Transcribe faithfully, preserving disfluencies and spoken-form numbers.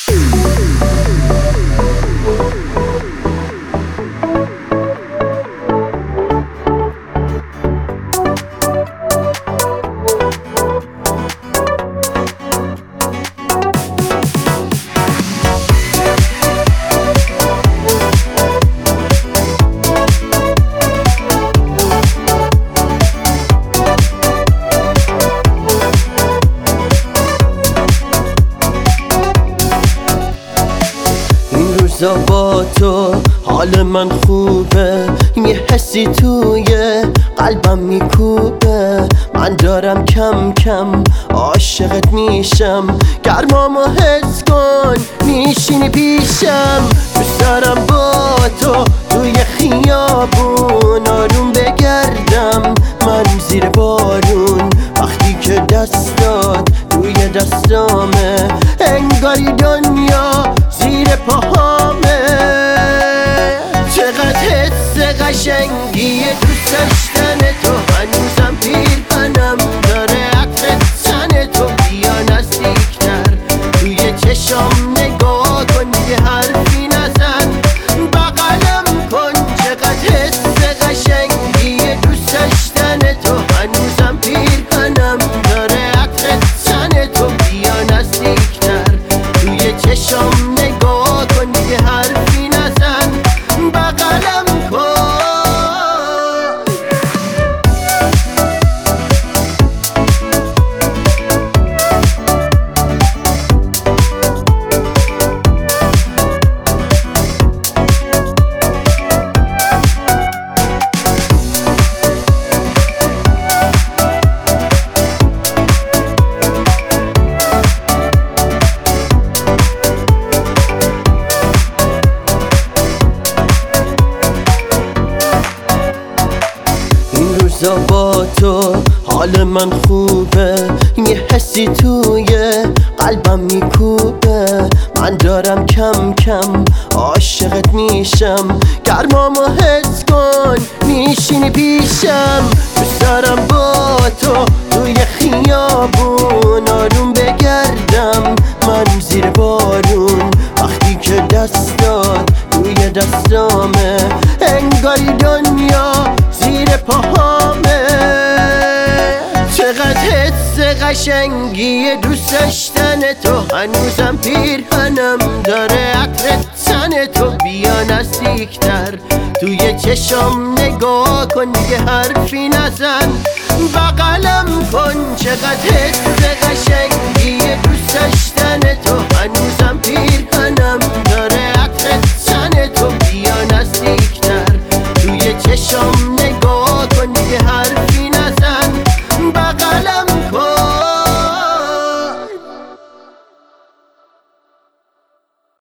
با تو حال من خوبه، یه حسی توی قلبم میکوبه. من دارم کم کم عاشقت میشم، گرمامو حس کن میشینی پیشم. دوست دارم با تو توی خیابون آروم بگردم، من زیر بارون. وقتی که دستات توی دستامه، انگاری دنیا زیر پاهامه. چقدر حس قشنگیه دوست داشتن تو، هنوزم پیرهنم داره عطر تن تو. بیا نزدیکتر توی چشام نگاه کن، یه حرفی نزن بغلم کن. چقدر حس قشنگیه دوست داشتن تو، هنوزم پیرهنم داره عطر تن تو. بیا نزدیکتر توی چشام نگاه کن، یه حرفی نزن بغلم کن. با تو حال من خوبه، یه حسی توی قلبم میکوبه. من دارم کم کم عاشقت میشم، گرمامو حس کن میشینی پیشم. دوست دارم با تو توی خیابون آروم بگردم، من زیر بارون. وقتی که دستات توی دستامه، انگاری دنیا زیر پاهامه. چقدر حس قشنگیه دوست داشتن تو، هنوزم پیرهنم داره عطر تن تو. بیا نزدیکتر توی چشام نگاه کن، یه حرفی نزن بغلم کن. چقدر حس قشنگیه